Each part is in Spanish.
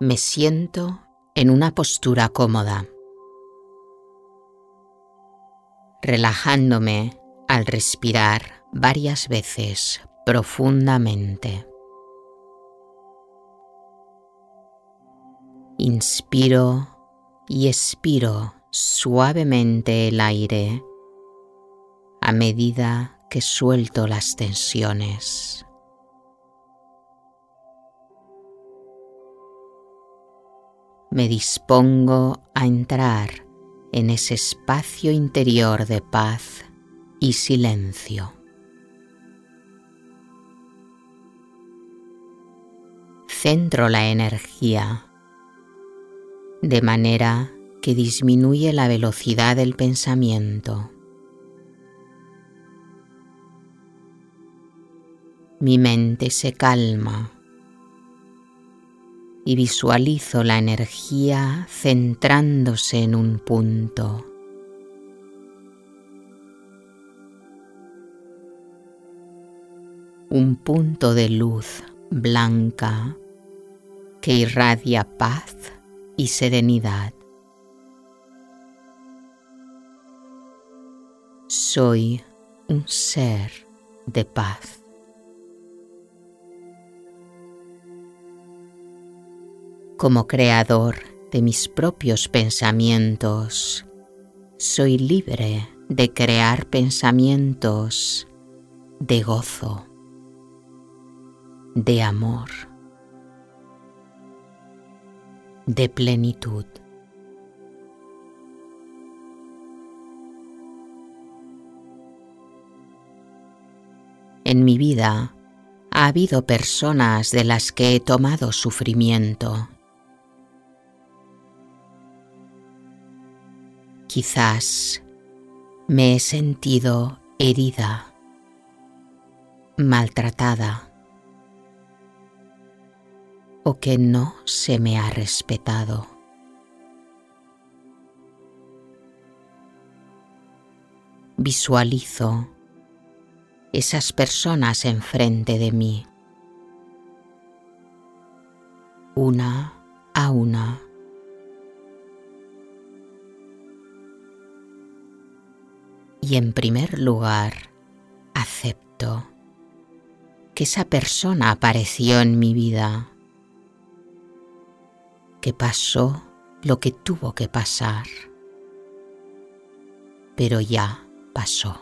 Me siento en una postura cómoda, relajándome al respirar varias veces profundamente. Inspiro y expiro suavemente el aire a medida que suelto las tensiones. Me dispongo a entrar en ese espacio interior de paz y silencio. Centro la energía de manera que disminuye la velocidad del pensamiento. Mi mente se calma y visualizo la energía centrándose en un punto. Un punto de luz blanca que irradia paz y serenidad. Soy un ser de paz. Como creador de mis propios pensamientos, soy libre de crear pensamientos de gozo, de amor, de plenitud. En mi vida ha habido personas de las que he tomado sufrimiento. Quizás me he sentido herida, maltratada, o que no se me ha respetado. Visualizo esas personas enfrente de mí, una a una. Y en primer lugar, acepto que esa persona apareció en mi vida, que pasó lo que tuvo que pasar, pero ya pasó.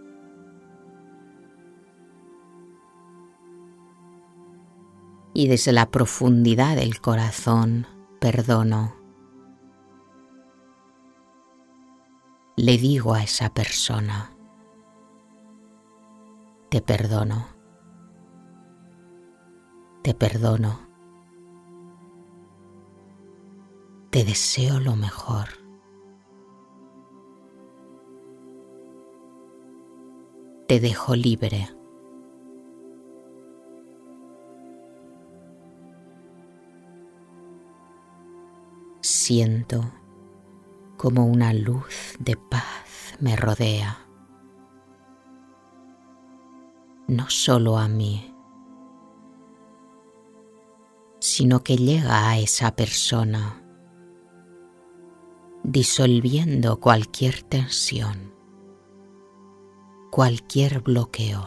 Y desde la profundidad del corazón perdono. Le digo a esa persona: te perdono, te perdono, te deseo lo mejor. Te dejo libre. Siento como una luz de paz me rodea, no solo a mí, sino que llega a esa persona, disolviendo cualquier tensión, cualquier bloqueo.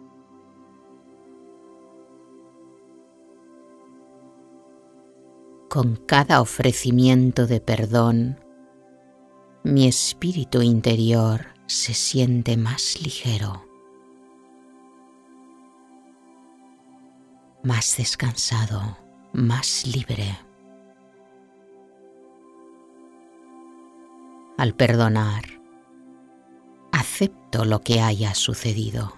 Con cada ofrecimiento de perdón, mi espíritu interior se siente más ligero, más descansado, más libre. Al perdonar, acepto lo que haya sucedido.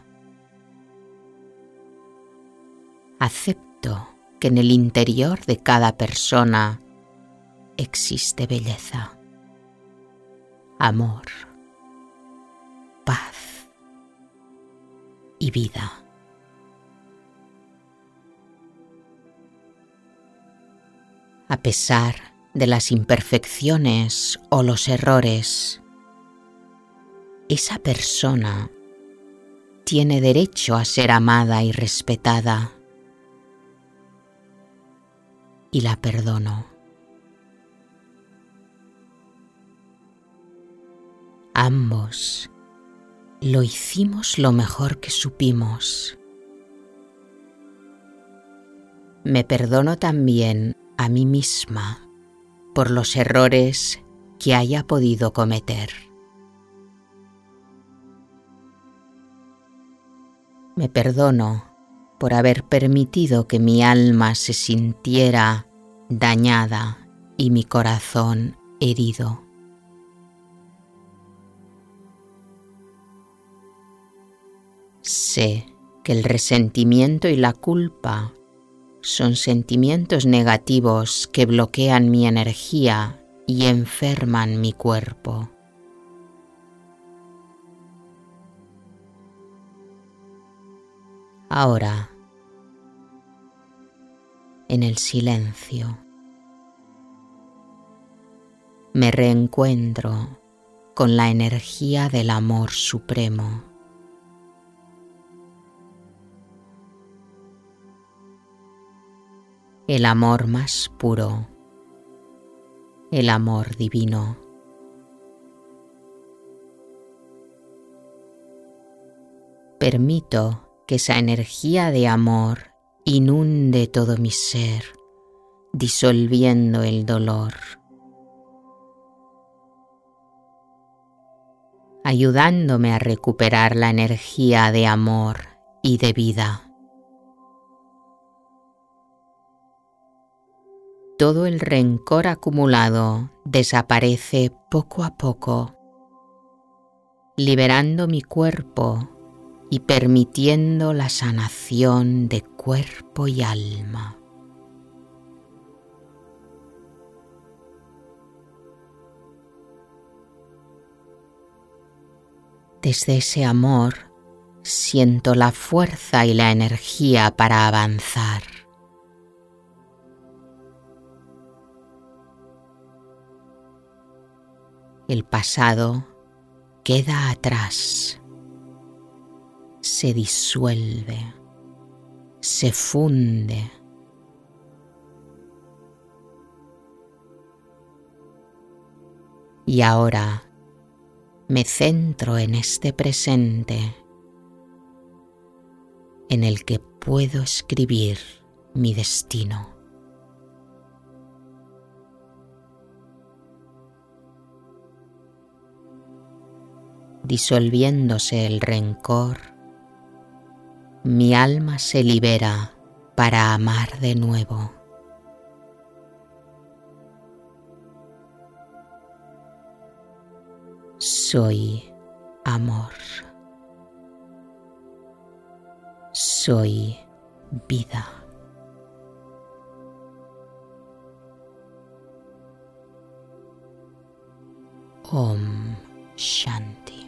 Acepto que en el interior de cada persona existe belleza, amor, paz y vida. A pesar de las imperfecciones o los errores, esa persona tiene derecho a ser amada y respetada. y la perdono. Ambos lo hicimos lo mejor que supimos. Me perdono también a mí misma por los errores que haya podido cometer. Me perdono por haber permitido que mi alma se sintiera dañada y mi corazón herido. Sé que el resentimiento y la culpa son sentimientos negativos que bloquean mi energía y enferman mi cuerpo. Ahora, en el silencio, me reencuentro con la energía del amor supremo. El amor más puro, el amor divino. Permito que esa energía de amor inunde todo mi ser, disolviendo el dolor, ayudándome a recuperar la energía de amor y de vida. Todo el rencor acumulado desaparece poco a poco, liberando mi cuerpo y permitiendo la sanación de cuerpo y alma. Desde ese amor siento la fuerza y la energía para avanzar. El pasado queda atrás, se disuelve, se funde. Y ahora me centro en este presente en el que puedo escribir mi destino. Disolviéndose el rencor, mi alma se libera para amar de nuevo. Soy amor. Soy vida. Om Shanti.